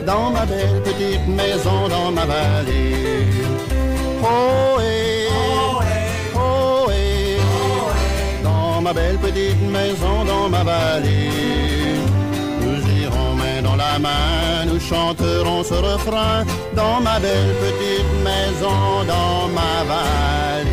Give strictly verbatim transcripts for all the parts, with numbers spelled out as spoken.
dans ma belle petite maison dans ma vallée. Oh, hey, oh, hey, oh, hey, oh, hey. Dans ma belle petite maison dans ma vallée. Nous irons main dans la main, nous chanterons ce refrain dans ma belle petite maison dans ma vallée.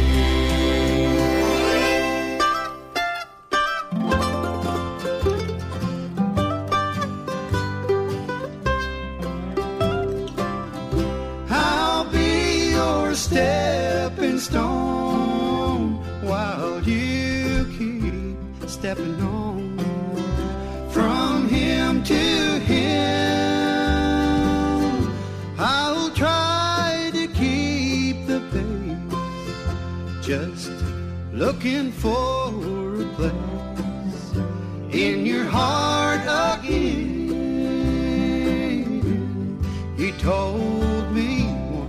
Stepping stone while you keep stepping on from him to him. I'll try to keep the pace, just looking for a place in your heart again. He told me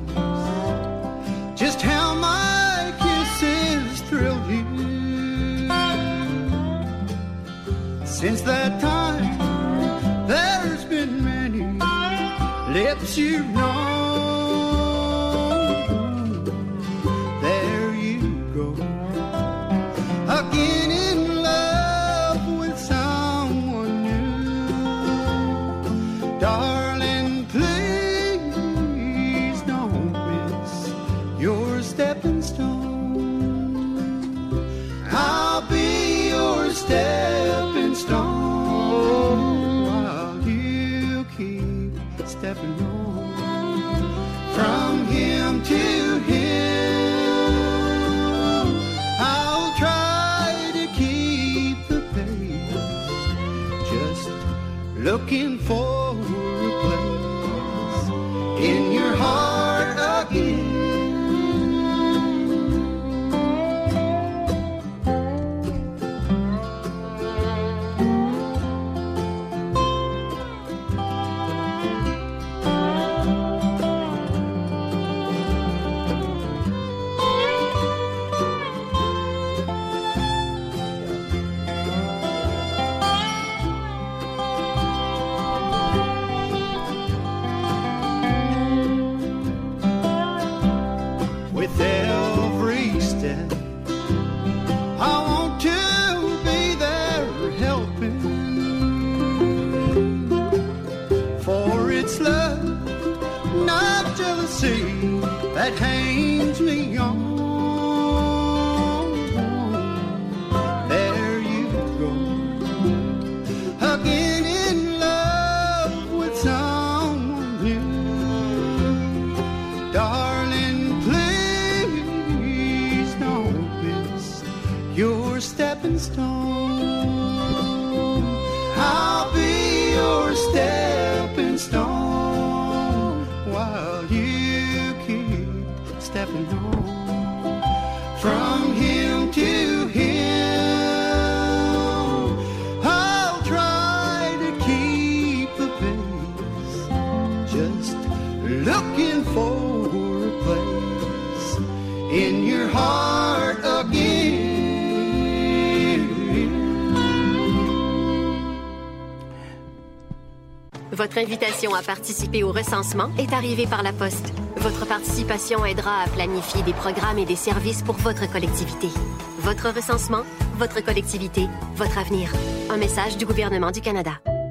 just how my kisses thrilled you. Since that time, there's been many lips you've known. There you go, again in love with someone new. Darling, please don't miss your stepping stone. I'll be your stepping stone while you keep stepping on from him to him. I'll try to keep the pace, just looking for a place in your heart again. That hangs me on. There you go, again in love with someone new. Darling, please don't miss your stepping stone. I'll be your stepping stone while you stepping on from him to him. I'll try to keep the pace, just looking for a place in your heart again. Votre invitation à participer au recensement est arrivée par la poste. Votre participation aidera à planifier des programmes et des services pour votre collectivité. Votre recensement, votre collectivité, votre avenir. Un message du gouvernement du Canada.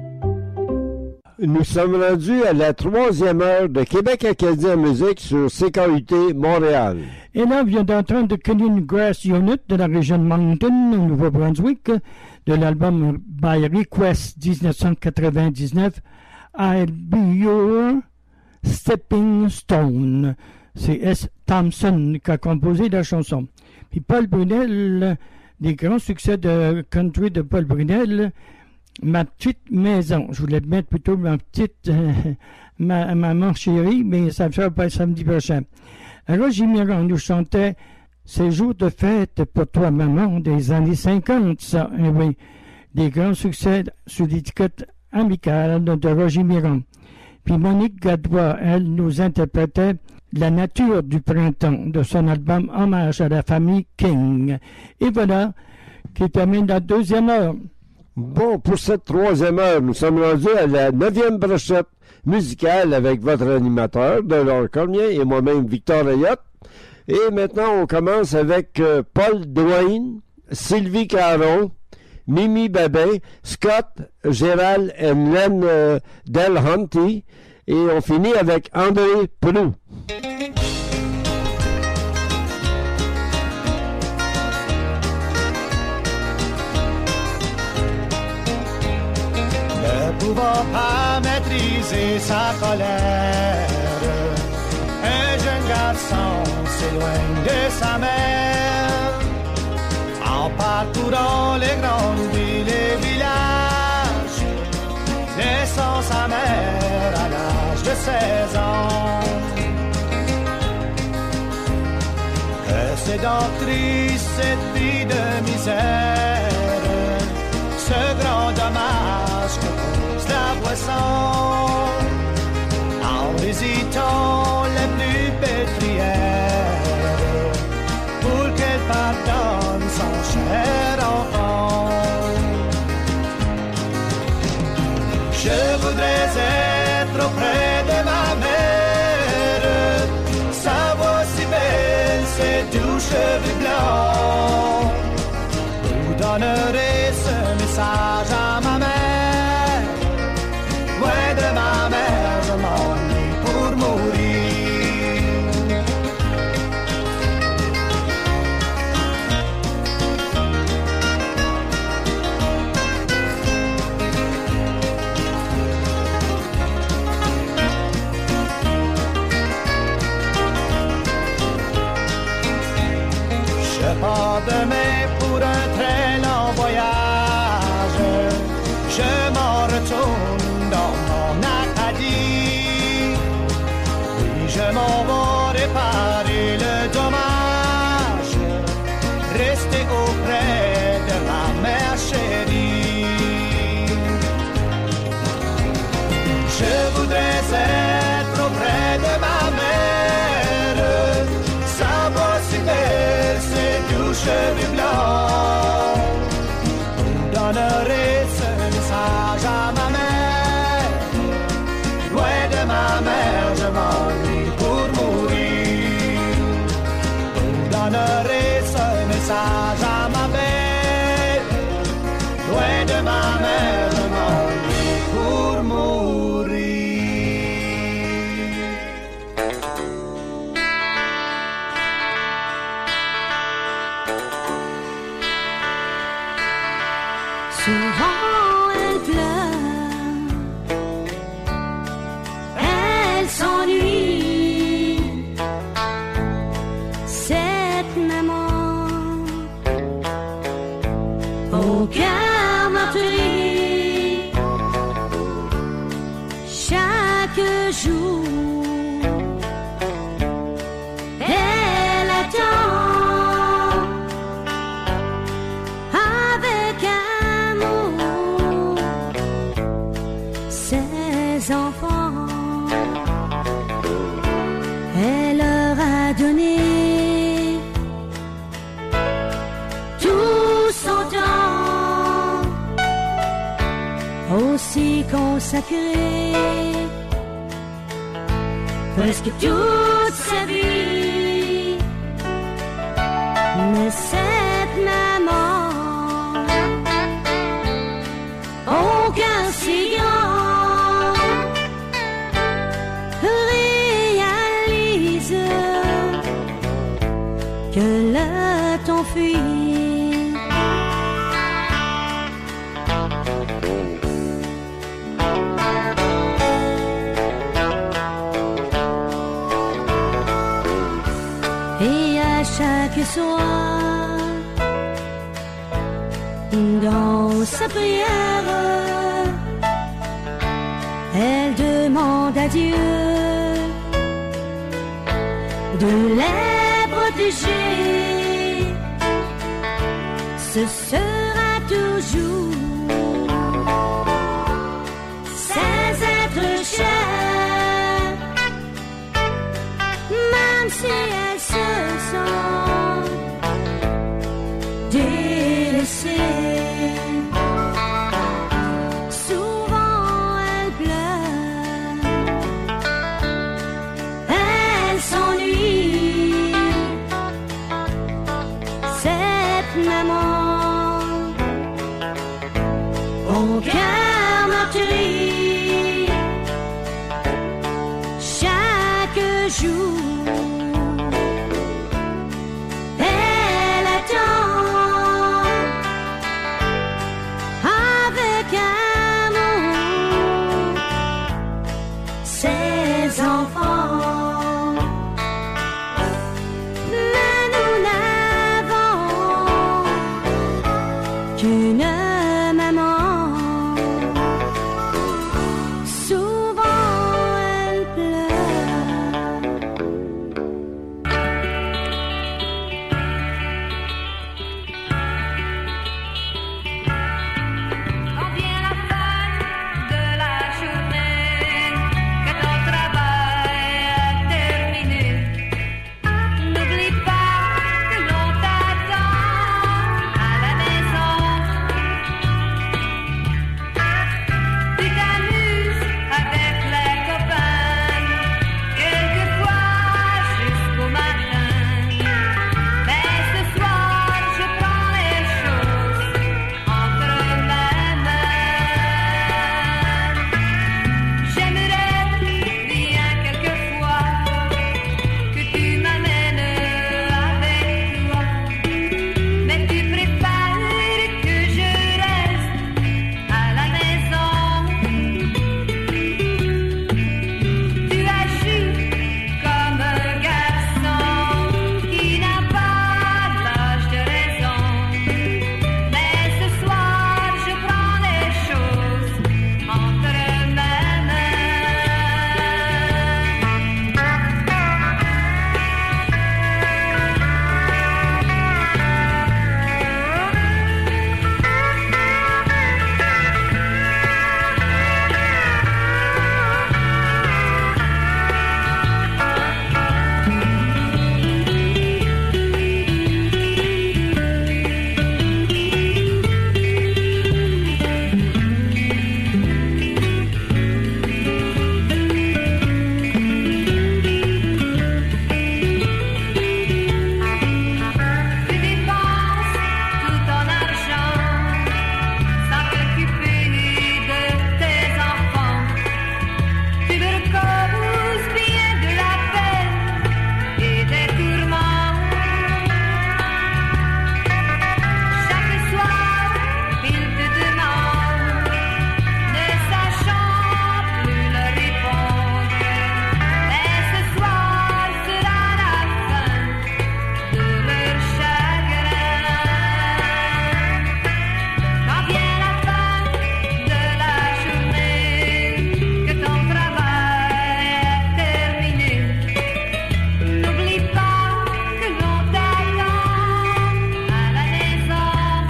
Nous sommes rendus à la troisième heure de Québec Acadie en musique sur C K U T Montréal. Et là, on vient d'entendre The Canyon Grass Unit de la région de Moncton, au Nouveau-Brunswick, de l'album By Request dix-neuf cent quatre-vingt-dix-neuf, I'll Be Your Stepping Stone. C'est S. Thompson qui a composé la chanson. Puis Paul Brunel, des grands succès de country de Paul Brunel, Ma petite maison. Je voulais mettre plutôt ma petite euh, ma, maman chérie, mais ça ne sera pas samedi prochain. Roger Miron nous chantait Ces jours de fête pour toi, maman, des années cinquante, ça, eh oui. Des grands succès sous l'étiquette amicale de Roger Miron. Puis Monique Gadebois, elle nous interprétait La nature du printemps de son album Hommage à la famille King. Et voilà qui termine la deuxième heure Bon, pour cette troisième heure, nous sommes rendus à la neuvième brochette musicale avec votre animateur, Delors Cormier, et moi-même, Victor Ayotte. Et maintenant, on commence avec euh, Paul Dwayne, Sylvie Caron, Mimi Babin, Scott, Gérald et Len euh, Delhunty. Et on finit avec André Proulx. Ne pouvant pas maîtriser sa colère, un jeune garçon s'éloigne de sa mère. En parcourant les grandes villes et villages, laissant sa mère à l'âge de seize ans. Que c'est donc triste cette vie de misère, ce grand dommage que cause la boisson. En hésitant les plus belles prières pour qu'elle pardonne son cher enfant. Je voudrais être auprès de ma mère, sa voix si belle, ses doux cheveux blancs. Vous donnerez ce message à ma mère. Loin de ma mère, je m'ennuie pour mourir. Je pars demain pour un très long voyage. Je m'en retourne dans mon Acadie. Oui, je m'en vais réparer le dommage, rester auprès de ma mère chérie. Je voudrais être auprès de ma mère, sa voix si belle, ses doux cheveux blancs. Vous donnerez ce message à ma mère. Loin de ma mère, je m'ennuie pour mourir. Vous donnerez ce message à ma belle. Loin de ma mère, je m'ennuie pour mourir. Souvent elle pleure, elle s'ennuie, cette maman au cœur meurtri. Chaque jour elle attend avec amour ses enfants. Elle leur a donné tout son temps, aussi consacré, presque toute sa vie. Mais cette maman, au cœur si grand, réalise que le temps fuit. Et à chaque soir, dans sa prière, elle demande à Dieu de les protéger. Ce sera toujours ces êtres chers, même si elles se sentent délaissées. jour. Elle attend avec amour ses enfants. Mais nous n'avons qu'une maman. Souvent elle pleure. Quand vient la fin de la journée, que ton travail est terminé, n'oublie pas que l'on t'attend à la maison. Tu t'amuses avec les copains, quelquefois jusqu'au matin. Mais ce soir, je prends les choses entre mes mains. J'aimerais bien quelquefois que tu m'amènes avec toi, mais tu préfères que je reste à la maison. Tu agis comme un garçon qui n'a pas l'âge de raison. Mais ce soir, je prends les choses entre mes mains. Tu dépenses tout ton argent sans t'occuper de tes enfants. Tu leur causes bien de la peine et des tourments. Chaque soir, ils te demandent, ne sachant plus leur répondre. Mais ce soir sera la fin de leur chagrin. Quand vient la fin de la journée, que ton travail est terminé, n'oublie pas que l'on t'attend à la maison.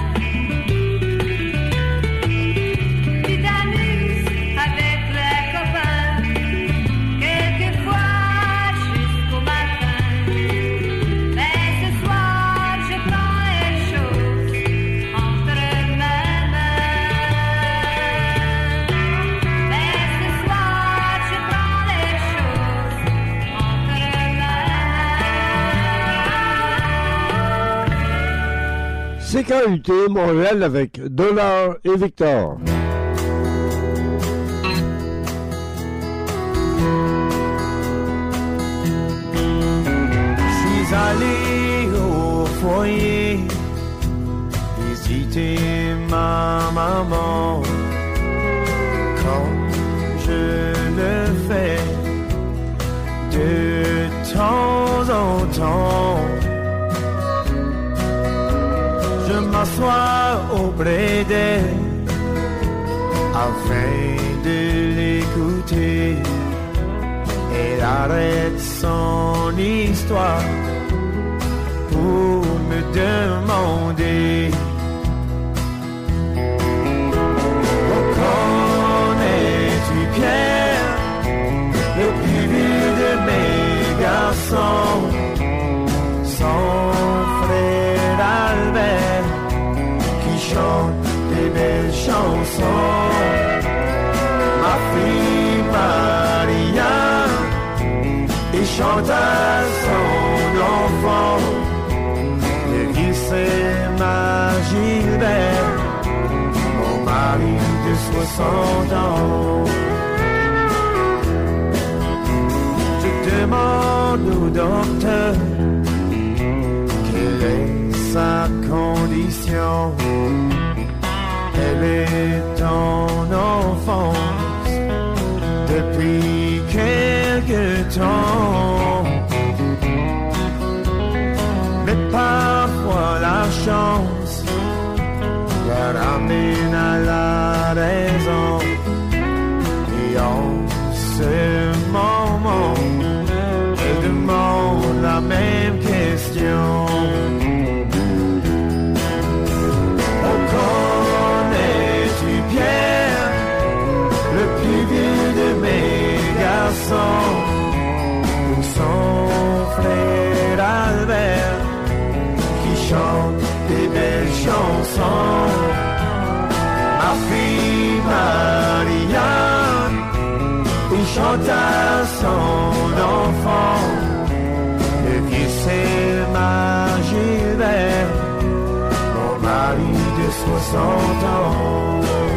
Tu t'amuses avec les copains, quelquefois jusqu'au matin. Mais ce soir, je prends les choses entre mes mains. Mais ce soir, je prends les choses entre mes mains. C K U T Montréal avec Dollar et Victor. Je suis allé au foyer visiter ma maman, comme je le fais de temps en temps. Je m'assois auprès d'elle afin de l'écouter. Elle arrête son histoire pour me demander: connais-tu Pierre, le plus vieux de mes garçons, son frère Albert, qui chante des belles chansons, ma fille Maria, et chante à son enfant, le lycée ma Gilbert, mon mari de soixante ans. Je demande docteur, quelle est sa condition? Elle est en enfance depuis quelque temps. Mais parfois la chance la ramène à la raison. Et en ce moment, elle demande la même question. Ou son frère Albert qui chante des belles chansons. Ma fille Marianne, il chante à son enfant. Le vieux Selma Gilbert, mon mari de soixante ans.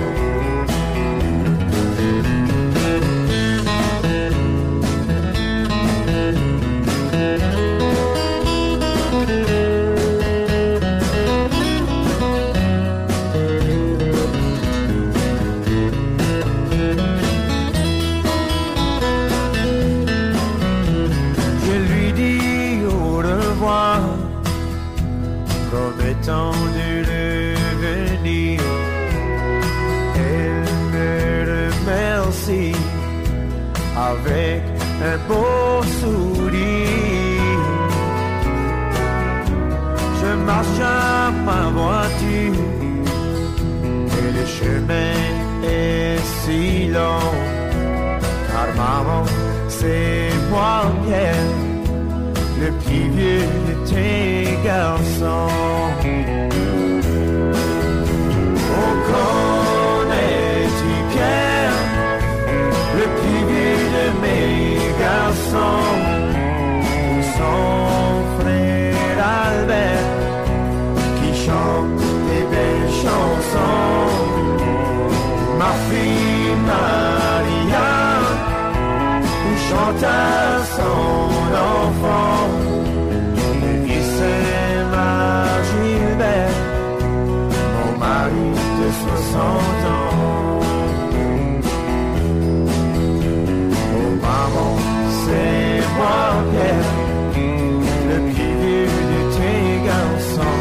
Promettant de revenir, elle me remercie avec un beau sourire. Je marche à ma voiture et le chemin est si long, car maman, c'est moi qu'elle, le plus vieux de tes garçons. On connaît-tu Pierre, le plus vieux de mes garçons? Son frère Albert, qui chante des belles chansons. Ma fille Marianne, qui chante à son enfant. Gilbert, mon mari de soixante ans. Oh maman, c'est moi Pierre, le plus vieux de tes garçons.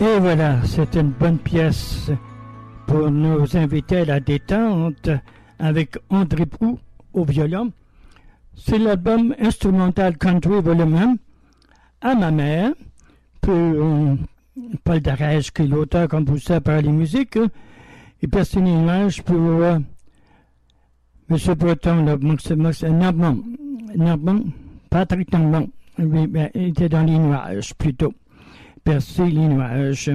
Et voilà, c'est une bonne pièce pour nous inviter à la détente avec André Proulx au violon. C'est l'album instrumental Country Volume un, À ma mère, pour euh, Paul Darèche, qui est l'auteur, compositeur par les musiques, et personnellement, pour euh, M. Breton, là, Normand, Normand, Patrick Normand, oui, ben, il était dans les nuages plutôt. Percer les nuages.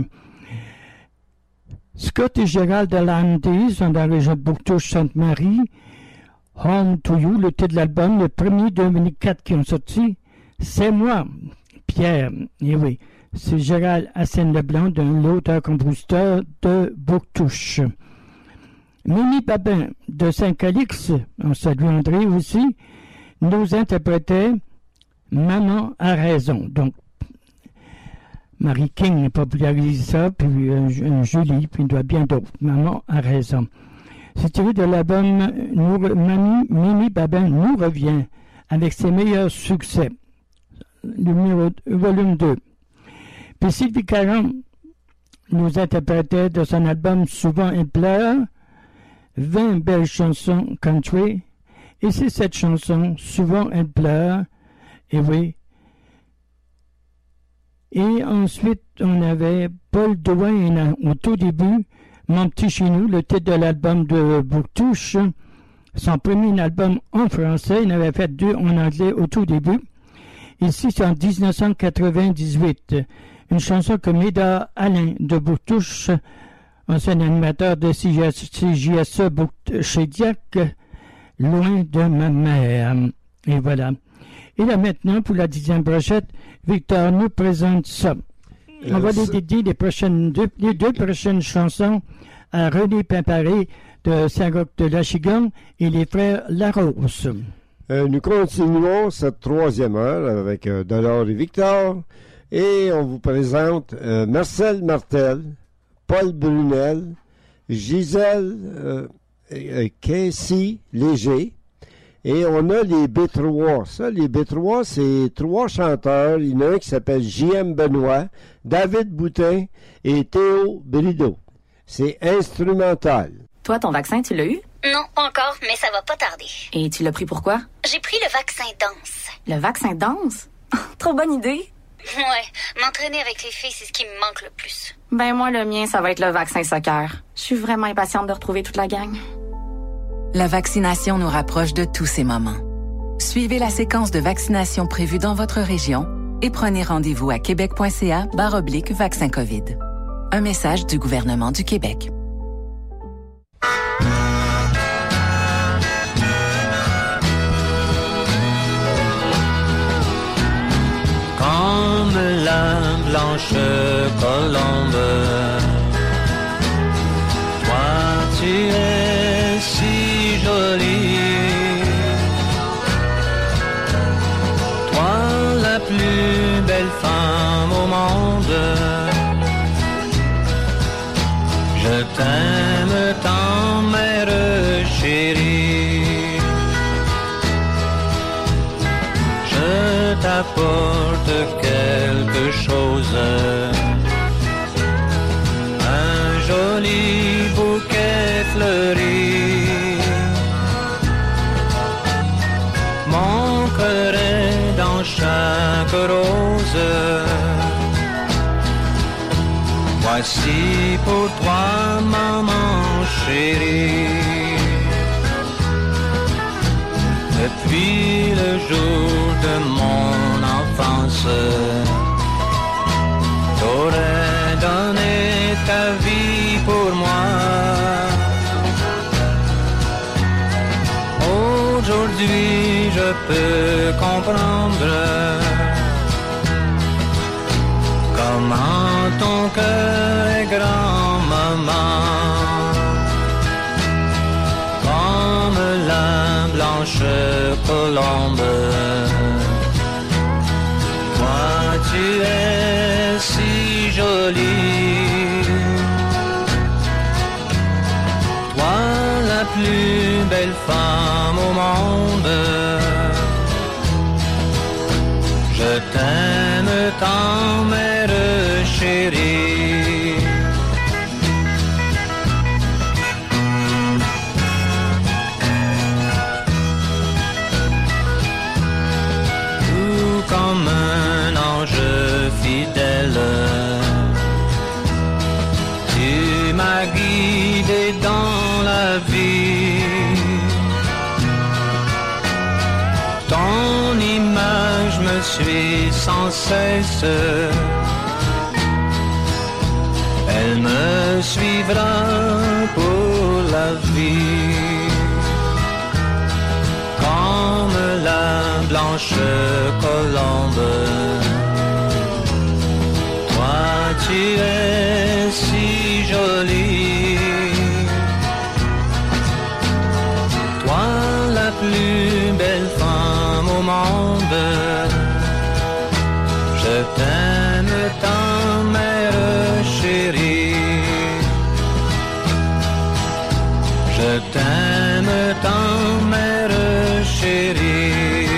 Scott et Gérald Delanty sont dans la région de Bouctouche-Sainte-Marie. Home to You, le titre de l'album, le premier deux mille quatre qui ont sorti, c'est moi, Pierre. Et oui, c'est Gérald Hassène-Leblanc, l'auteur-compositeur de Bouctouche. Mimi Babin de Saint-Calix, on salue André aussi, nous interprétait Maman a raison. Donc, Marie King a popularisé ça, puis euh, Julie, puis il doit bien d'autres. Maman a raison. C'est tiré de l'album nous, Mami, Mimi Babin nous revient avec ses meilleurs succès. Numéro, volume deux. Puis Sylvie Caron nous interprétait de son album Souvent elle pleure, vingt belles chansons country. Et c'est cette chanson, Souvent elle pleure, et oui. Et ensuite, on avait Paul Douin au tout début, Mon petit chez nous, le titre de l'album de Bouctouche. Son premier album en français, il en avait fait deux en anglais au tout début. Ici, c'est en dix-neuf cent quatre-vingt-dix-huit. Une chanson que Médard Alain de Bouctouche, ancien animateur de C J S E chez Diac, Loin de ma mère. Et voilà. Et là maintenant, pour la dixième brochette, Victor nous présente ça. On euh, va les dédier les, prochaines deux, les deux prochaines chansons à René Pimparé de Saint-Roch de Lachigan et les frères Larose. Euh, nous continuons cette troisième heure avec euh, Dolores et Victor et on vous présente euh, Marcel Martel, Paul Brunel, Gisèle euh, euh, Casey Léger. Et on a les B trois. Ça, les B trois, c'est trois chanteurs. Il y en a un qui s'appelle J M Benoît, David Boutin et Théo Brideau. C'est instrumental. Toi, ton vaccin, tu l'as eu? Non, pas encore, mais ça va pas tarder. Et tu l'as pris pourquoi? J'ai pris le vaccin danse. Le vaccin danse? Trop bonne idée. Ouais, m'entraîner avec les filles, c'est ce qui me manque le plus. Ben moi, le mien, ça va être le vaccin soccer. Je suis vraiment impatiente de retrouver toute la gang. La vaccination nous rapproche de tous ces moments. Suivez la séquence de vaccination prévue dans votre région et prenez rendez-vous à québec.ca barre oblique vaccin COVID. Un message du gouvernement du Québec. Comme la blanche colombe, toi tu es si jolie, toi la plus belle femme au monde. Je t'aime tant, mère chérie. Je t'apporte quelque chose, un joli bouquet fleuri. Mon cœur est dans chaque rose. Voici pour toi, maman chérie. Depuis le jour de mon enfance, t'aurais donné ta vie pour moi. Aujourd'hui, je peux comprendre comment ton cœur est grand, maman. Comme la blanche colombe, toi tu es si jolie. Toi la plus belle femme au monde. Je t'aime tant, mère chérie. suis sans cesse. Elle me suivra pour la vie, comme la blanche colombe. Toi, tu es si jolie, toi la plus belle femme au monde. Je t'aime tant, mère chérie. Je t'aime tant, mère chérie.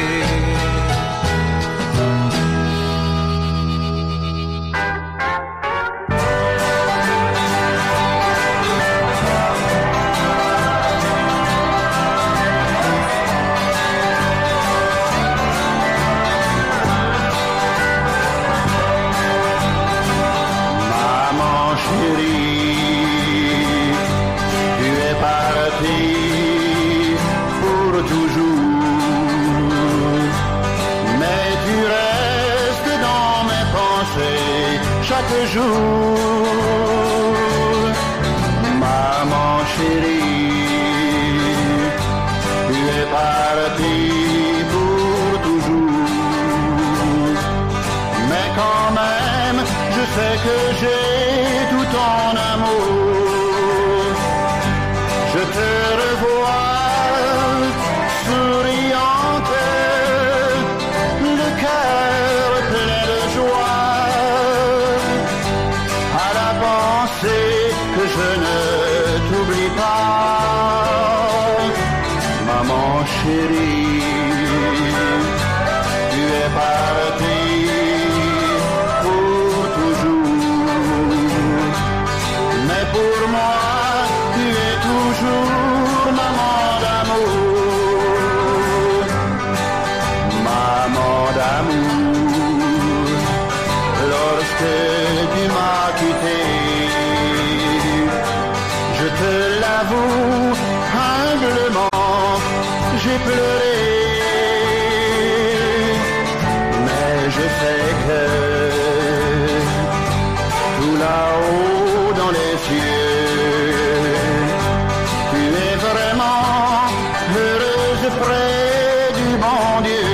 Chaque jour, maman chérie, tu es partie pour toujours. Mais quand même, je sais que j'ai tout ton amour. Je te revois souriante, le cœur plein de joie. Que je ne t'oublie pas, maman chérie, tu es partie pour toujours. Mais pour moi, tu es toujours maman d'amour, maman d'amour. Lorsque tu m'as quitté, je te l'avoue humblement, j'ai pleuré, mais je sais que tout là-haut dans les cieux, tu es vraiment heureuse près du bon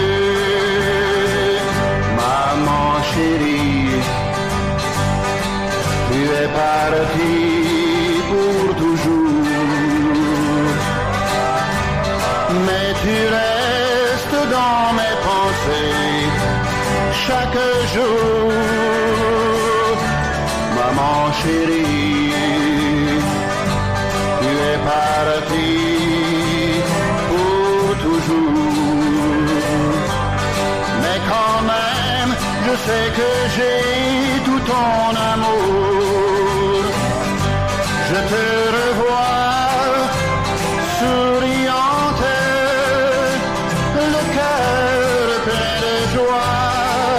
Dieu. Maman chérie, tu es partie pour toujours, mais tu restes dans mes pensées chaque jour, maman chérie, tu es partie pour toujours. Mais quand même, je sais que j'ai tout ton amour. Je te revois souriante, le cœur plein de joie,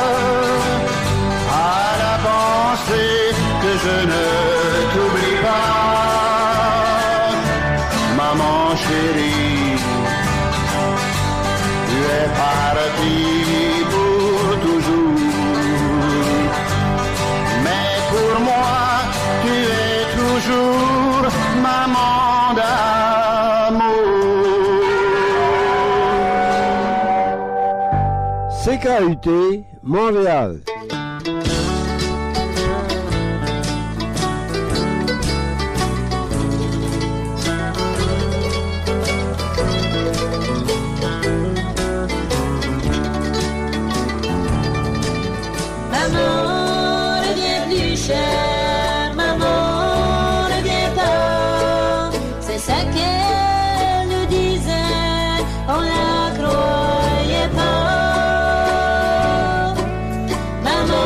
à la pensée que je ne t'oublie pas, maman chérie, tu es partie pour toujours, mais pour moi, tu es toujours maman d'amour. C K U T, Montréal. Maman, ne viens plus chère, maman, ne viens pas. C'est ça qu'elle nous disait, on la croyait pas. Maman,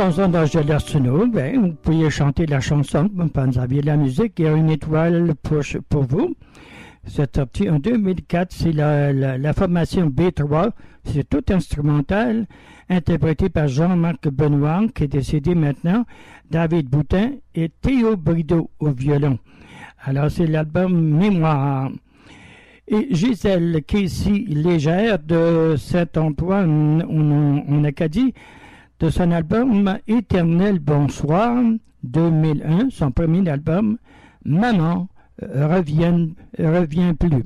chanson d'Angèle Arsenault, ben, vous pouvez chanter la chanson, vous avez la musique, il y a une étoile pour, pour vous. C'est sorti en deux mille quatre, c'est la, la, la formation B trois, c'est tout instrumental, interprété par Jean-Marc Benoît, qui est décédé maintenant, David Boutin et Théo Brideau au violon. Alors c'est l'album Mémoire. Et Gisèle Casey Légère de Saint-Antoine, en, en Acadie, de son album Éternel Bonsoir deux mille un, son premier album, Maman revient, revient plus.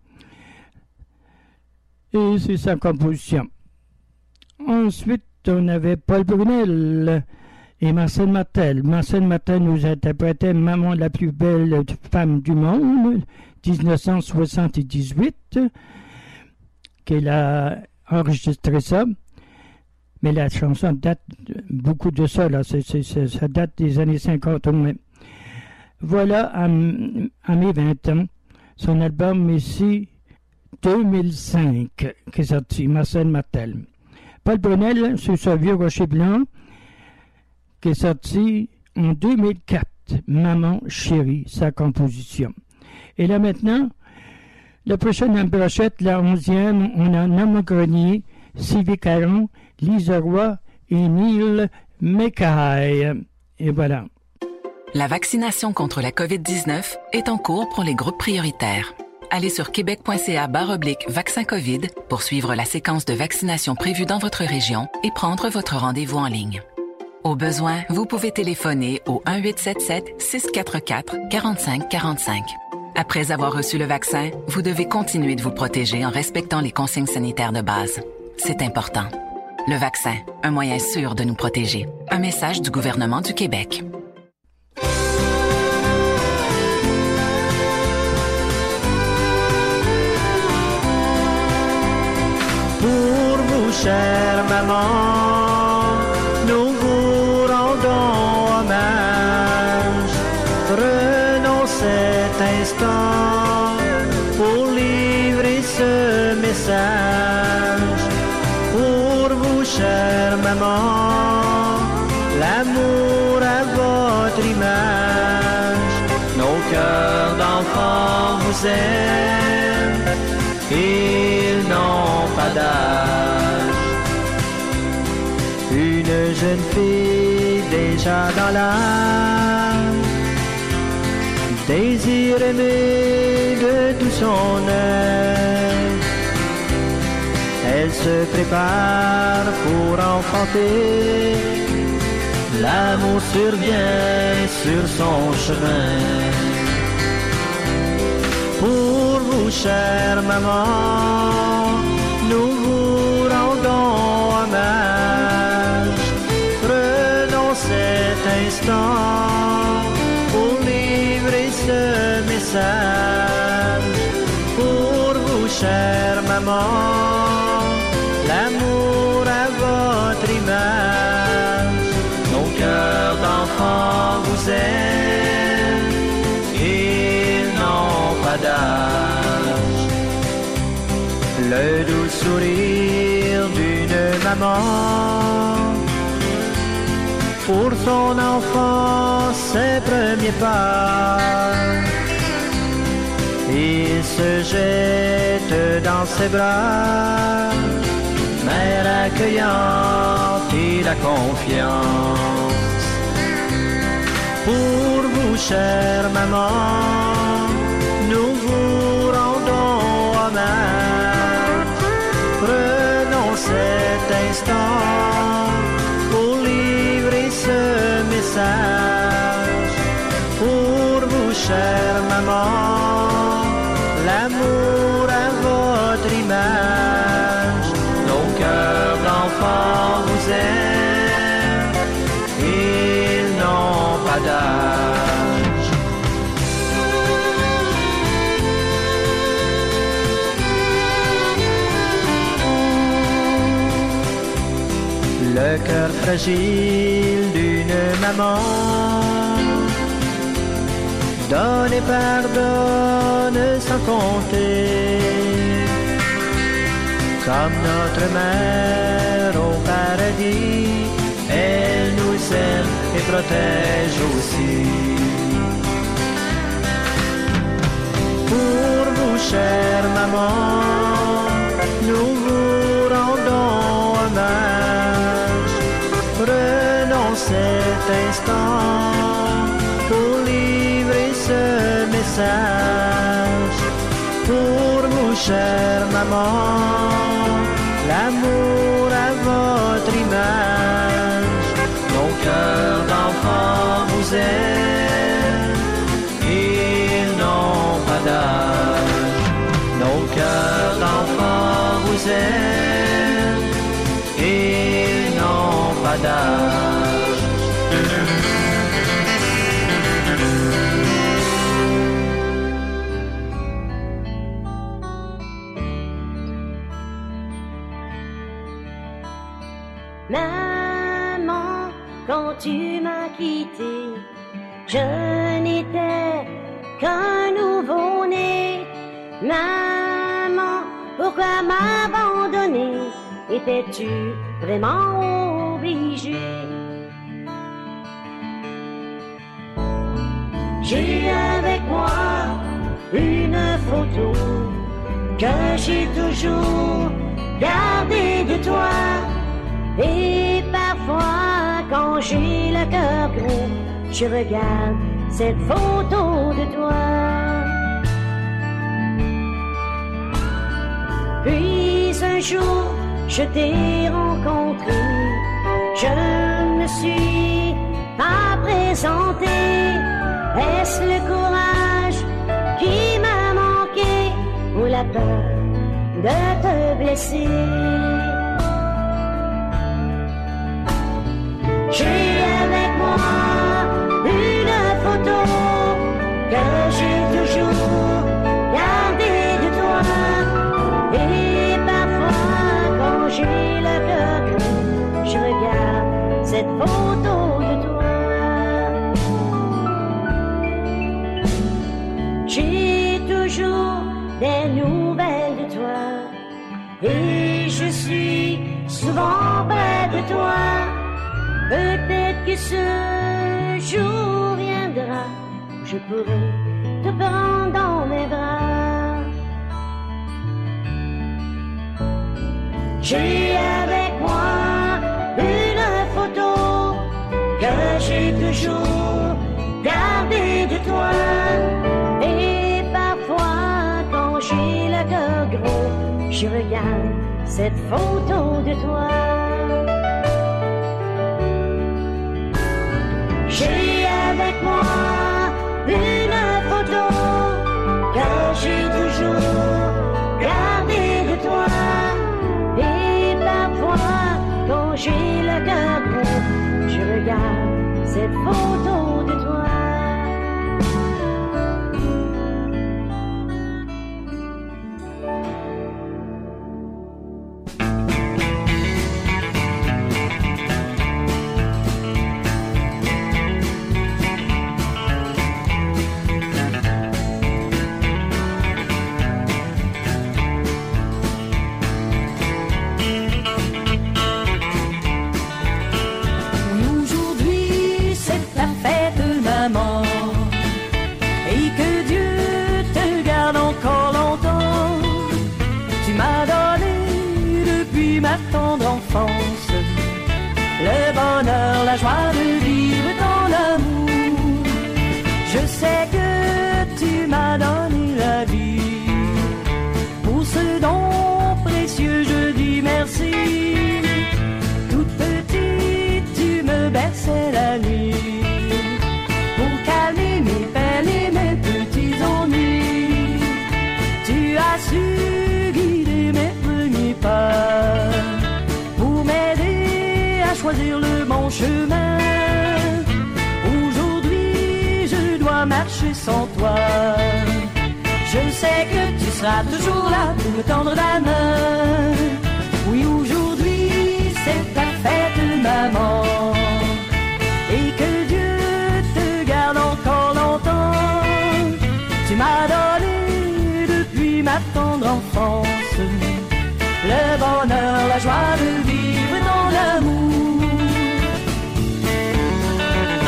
Et c'est sa composition. Ensuite, on avait Paul Brunel et Marcel Martel. Marcel Martel nous interprétait Maman la plus belle femme du monde, dix-neuf cent soixante-dix-huit, qu'elle a enregistré ça. Mais la chanson date beaucoup de ça, là. C'est, c'est, c'est, ça date des années cinquante au moins. Voilà, à, à mes vingt ans, son album ici, deux mille cinq, qui est sorti, Marcel Martel. Paul Brunel, sur ce vieux rocher blanc, qui est sorti en deux mille quatre, Maman chérie, sa composition. Et là maintenant, la prochaine brochette, la onzième, on a Norma Grenier, Sylvie Caron, Lisa Roy et Neil Mackay. Et voilà. La vaccination contre la covid dix-neuf est en cours pour les groupes prioritaires. Allez sur québec.ca barre oblique vaccin COVID pour suivre la séquence de vaccination prévue dans votre région et prendre votre rendez-vous en ligne. Au besoin, vous pouvez téléphoner au un huit sept sept six quatre quatre quatre cinq quatre cinq. Après avoir reçu le vaccin, vous devez continuer de vous protéger en respectant les consignes sanitaires de base. C'est important. Le vaccin, un moyen sûr de nous protéger. Un message du gouvernement du Québec. Pour vous, chère maman, nous vous rendons hommage. Prenons cet instant pour livrer ce message. Pour vous, chère maman, l'amour à votre image. Nos cœurs d'enfants vous aiment, ils n'ont pas d'âge. Une jeune fille déjà dans l'âme désire aimer de tout son être. Elle se prépare pour enfanter. L'amour survient sur son chemin. Pour vous, chère maman, nous vous rendons hommage. Prenons cet instant pour livrer ce message. Pour vous, chère maman, l'amour à votre image. Nos cœurs d'enfants vous aiment, ils n'ont pas d'âge. Le doux sourire d'une maman pour son enfant, ses premiers pas. Il se jette dans ses bras, mère accueillante et la confiance. Pour vous, chère maman, nous vous rendons hommage. Prenons cet instant pour livrer ce message. Pour vous, chère maman, l'amour à votre image. Nos cœurs d'enfants vous aiment, ils n'ont pas d'âge. Le cœur fragile d'une maman donne et pardonne sans compter. Comme notre mère au paradis, elle nous protège aussi. Pour vous, chère maman, nous vous rendons hommage. Prenons cet instant pour livrer ce message. Pour vous, chère maman, l'amour à votre image. Mon cœur d'enfant vous aime, ils n'ont pas d'âge. Nos cœurs d'enfant vous aiment, ils n'ont pas d'âge. Maman, quand tu m'as quitté, je n'étais qu'un nouveau-né. Maman, pourquoi m'abandonner? Étais-tu vraiment obligée? J'ai avec moi une photo que j'ai toujours gardée de toi. Et parfois, quand j'ai le cœur gros, je regarde cette photo de toi. Puis un jour, je t'ai rencontré, je me suis pas présenté. Est-ce le courage qui m'a manqué ou la peur de te blesser? J'ai avec moi une photo que j'ai toujours gardée de toi. Et parfois, quand j'ai le cœur gros, je regarde cette photo de toi. J'ai toujours des nouvelles de toi. Et je suis souvent près de toi. Peut-être que ce jour viendra, je pourrai te prendre dans mes bras. J'ai avec moi une photo que j'ai toujours gardée de toi. Et parfois, quand j'ai le cœur gros, je regarde cette photo de toi. J'ai avec moi une photo que j'ai toujours gardée de toi. Et parfois, quand j'ai le cœur gros, je regarde cette photo de toi. Et que Dieu te garde encore longtemps. Tu m'as donné depuis ma tendre enfance le bonheur, la joie de vivre dans l'amour. Je sais que tu m'as donné la vie. Pour ce don précieux je dis merci. Toute petite tu me berçais la nuit. Su guider mes premiers pas pour m'aider à choisir le bon chemin. Aujourd'hui je dois marcher sans toi. Je sais que tu seras toujours là pour me tendre la main. Oui, aujourd'hui c'est ta fête, maman. Et que Dieu te garde encore longtemps. Tu m'as donné ma tendre enfance, le bonheur, la joie de vivre dans l'amour.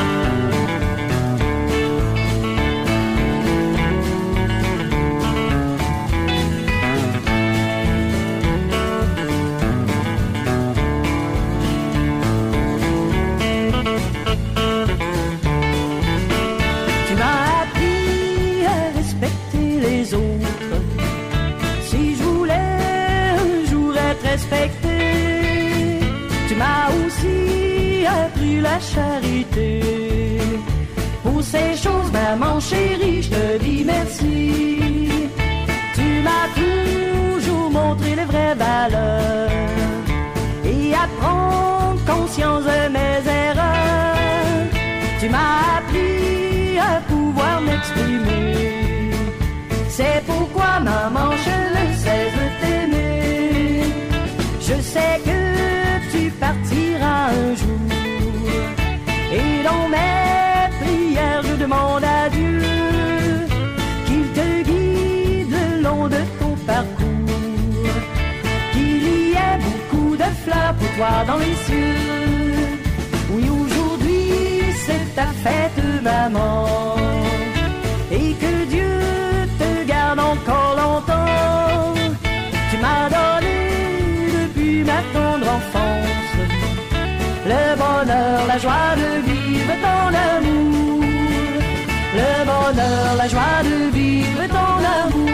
charité. Pour ces choses, maman chérie, je te dis merci. Tu m'as toujours montré les vraies valeurs et à prendre conscience de mes erreurs. Tu m'as appris à pouvoir m'exprimer. C'est pourquoi, maman, je ne cesse de t'aimer. Je sais que tu partiras un jour. Et dans mes prières, je demande à Dieu qu'il te guide le long de ton parcours. Qu'il y ait beaucoup de fleurs pour toi dans les cieux. Oui, aujourd'hui, c'est ta fête, maman. Et que Dieu te garde encore longtemps. Tu m'as donné depuis ma tendre enfance le bonheur, la joie de vivre ton amour. Le bonheur, la joie de vivre ton amour.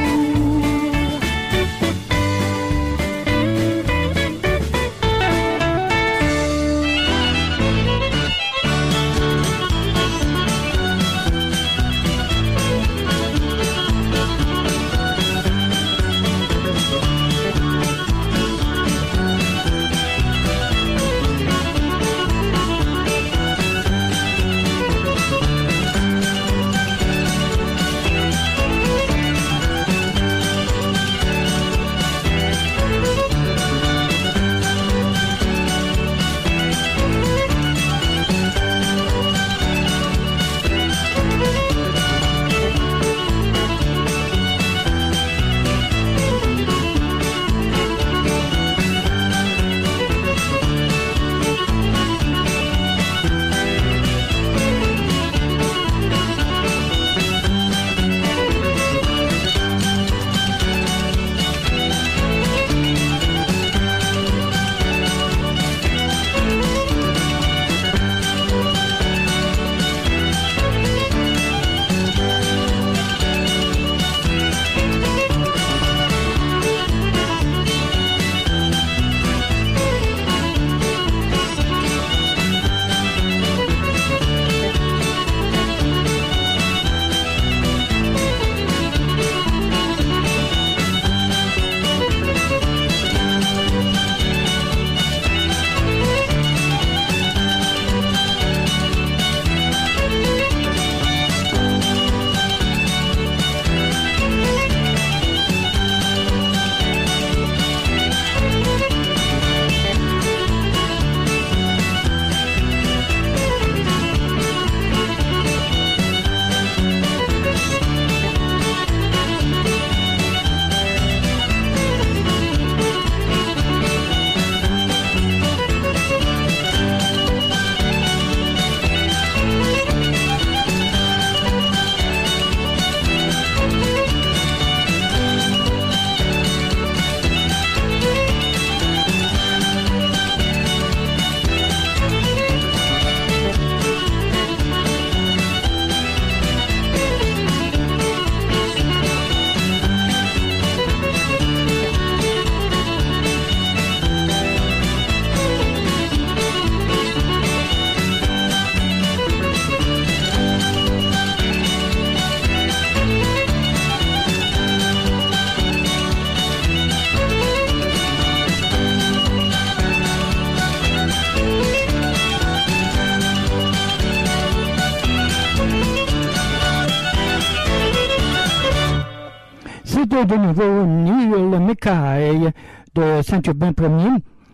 De nouveau Neil McKay de Saint-Urbain premier,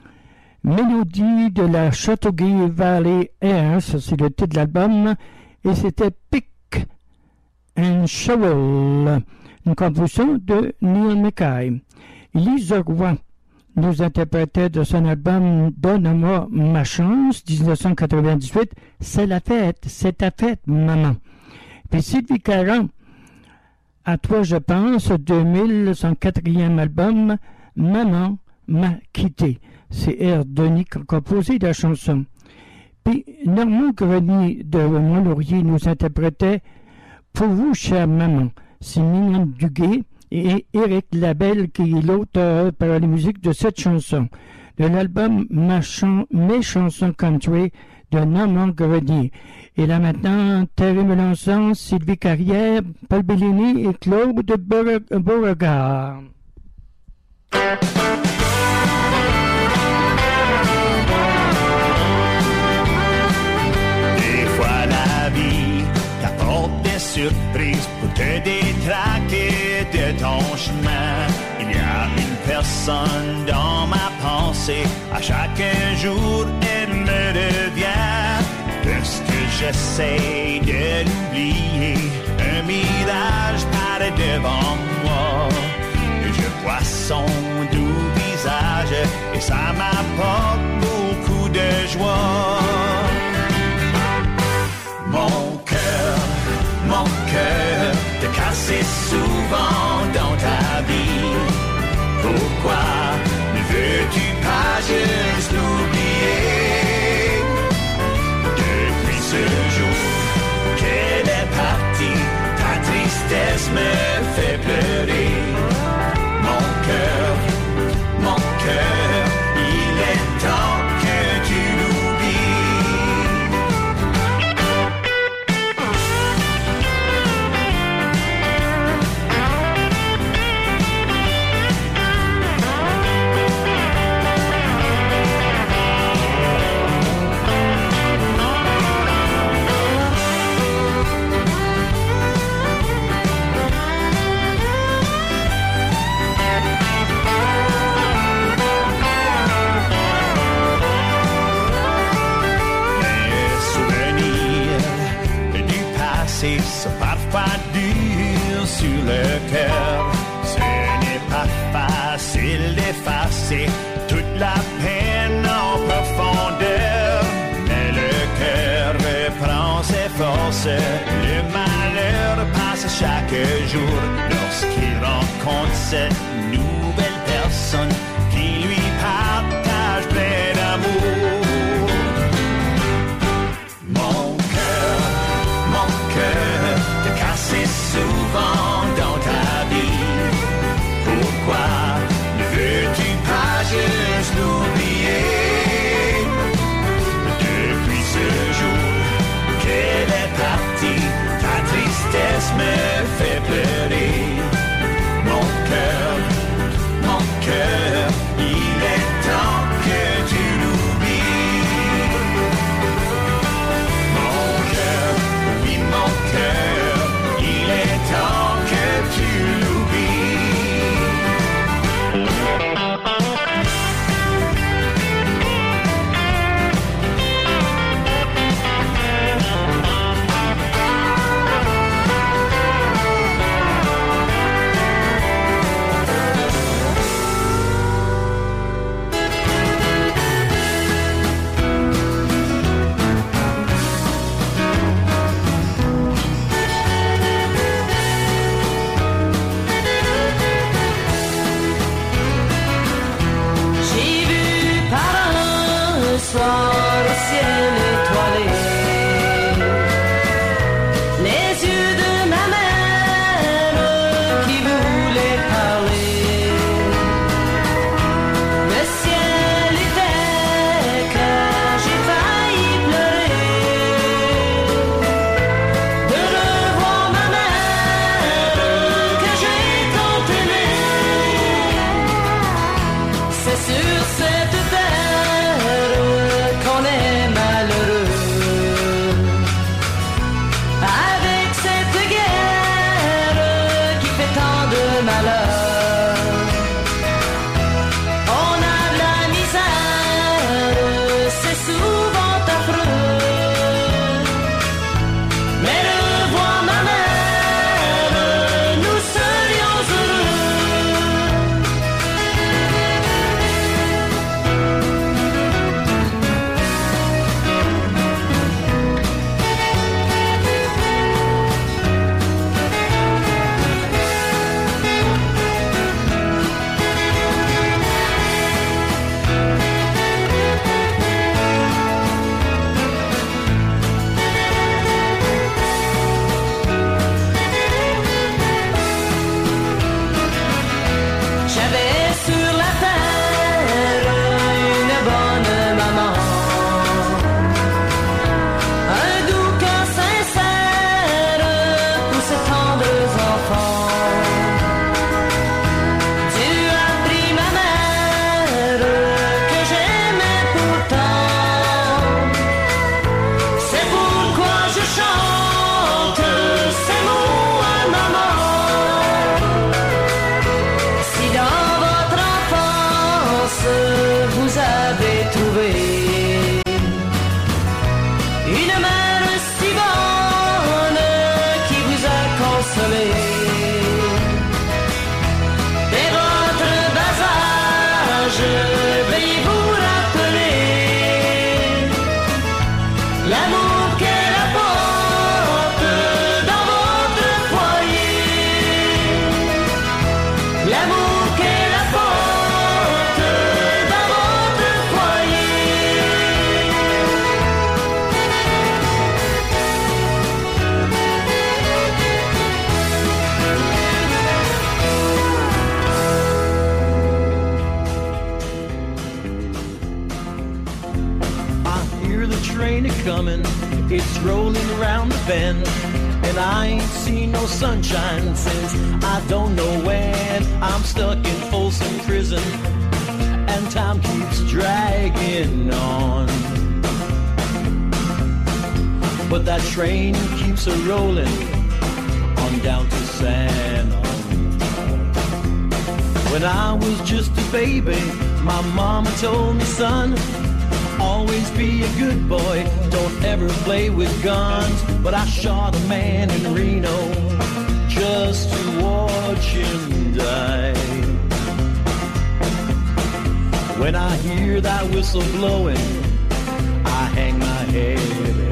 mélodie de la Chateauguay Valley Air, ça c'est le titre de l'album, et c'était Pick and Shovel, une composition de Neil McKay. Lisa Roy nous interprétait de son album Donne-moi ma chance, dix-neuf cent quatre-vingt-dix-huit, c'est la fête, c'est ta fête, maman. Puis Sylvie Caron, à toi je pense, deux mille, son quatrième album, Maman m'a quitté. C'est R. Denis qui a composé la chanson. Puis Normand Grenier de Mont-Laurier nous interprétait Pour vous, chère maman. C'est Mignon Duguay et Éric Labelle qui est l'auteur par les musiques de cette chanson. De l'album Ma chan- Mes chansons country de Norman Grenier. Et là maintenant, Thierry Melançon, Sylvie Carrière, Paul Bellini et Claude Beauregard. Des fois la vie t'apporte des surprises pour te détraquer de ton chemin. Il y a une personne dans ma pensée, à chaque jour elle me devient. Puisque j'essaie de l'oublier, un mirage paraît devant moi. Et je vois son doux visage et ça m'apporte beaucoup de joie. Mon cœur, mon cœur, te cassé souvent dans ta vie. Pourquoi ne veux-tu pas juste l'oublier? Depuis ce jour qu'elle est partie, ta tristesse me fait pleurer. Mon cœur, mon cœur, il est temps que tu l'oublies. sont parfois durs sur le cœur. Ce n'est pas facile d'effacer toute la peine en profondeur. Mais le cœur reprend ses forces. Le malheur passe chaque jour lorsqu'il rencontre cette nouvelle personne qui lui partage plein d'amour. Souvent dans ta vie, pourquoi ne veux-tu pas juste l'oublier? Depuis ce jour qu'elle est partie, ta tristesse me fait pleurer. Mon cœur, rolling around the bend. And I ain't seen no sunshine since I don't know when. I'm stuck in Folsom Prison, and time keeps dragging on. But that train keeps a rolling on down to San Juan. When I was just a baby, my mama told me, son, always be a good boy, don't ever play with guns. But I shot a man in Reno just to watch him die. When I hear that whistle blowing, I hang my head